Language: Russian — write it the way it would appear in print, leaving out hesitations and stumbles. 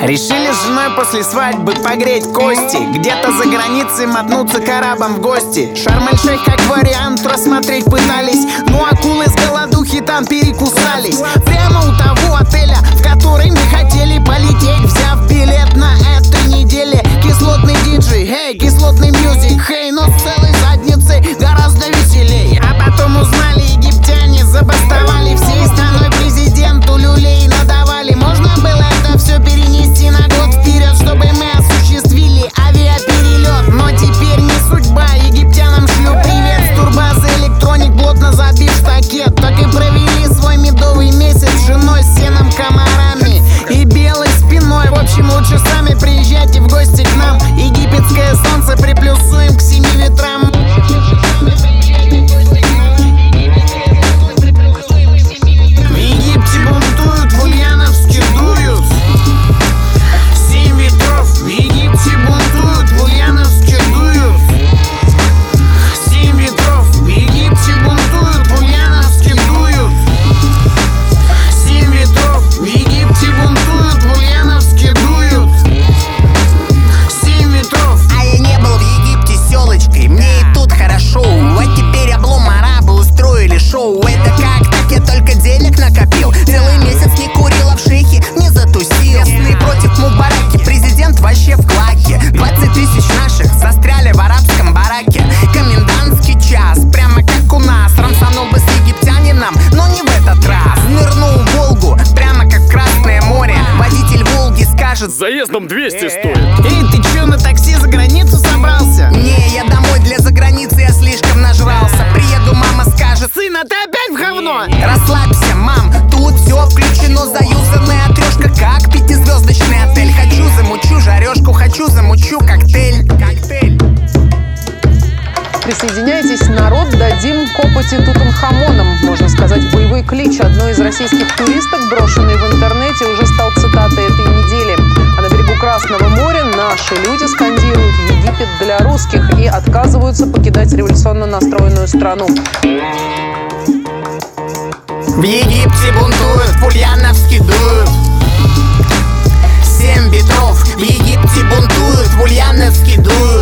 Решили с женой после свадьбы погреть кости, где-то за границей мотнуться к арабам в гости. Шарм-эль-Шейх как вариант рассмотреть пытались, но акулы с голодухи там перекусались. Прямо у того отеля, в который мы хотели полететь, взяв билет на этой неделе. Кислотный диджей, хей, кислотный мьюзик, хей, но с целой задницей гораздо веселей. А потом узнали, египтяне забастовали, всей страной президенту люлей надавали. Можно было это все перенести на год вперед, чтобы мы осуществили авиаперелет. Но теперь не судьба, египтянам шлю привет с турбазы электроник, плотно забив штакет. Так и провели свой медовый месяц с женой, с сеном, комарами и белой спиной. В общем, лучше сами приезжайте в гости к нам. Египетское солнце приплюсуем к 7 ветрам. В Египте бунтуют, в Ульяновске дуют. 7 ветров. В Египте бунтуют, в Ульяновске дуют. 7 ветров. В Египте бунтуют, в Ульяновске дуют. 7 ветров. В Египте бунтуют, в Ульяновске дуют. 7 ветров. А я не был в Египте селочкой, мне и тут хорошо. Вот теперь облом арабы устроили шоу. Это как так, я только денег накопил. Целый месяц не курил, а в шейхе не затусил. Местные против Мубараки, президент вообще в клаке. 20 тысяч наших застряли в арабском бараке. Комендантский час, прямо как у нас. Рамсанул бы с египтянином, но не в этот раз. Нырнул в Волгу, прямо как в Красное море. Водитель Волги скажет: Заездом 200 стоит. Эй, ты чё, на такси за границу собрался? не, я домой, для заграницы я слишком нажрался. Приеду, мама скажет: Сын, а ты опять в говно? расслабься, мам, тут все включено. Заюзанная трешка, как 5-звездочный отель. Хочу, замучу жарежку, хочу, замучу коктейль. Присоединяйтесь, народ, дадим копоти Тутанхамоном. Можно сказать, боевой клич одной из российских туристок, брошенный в интернете, уже стал цитатой этой недели. А на берегу Красного моря наши люди скандируют «Египет для русских» и отказываются покидать революционно настроенную страну. В Египте бунтуют, в Ульяновске дуют. 7 ветров. В Египте бунтуют, в Ульяновске дуют.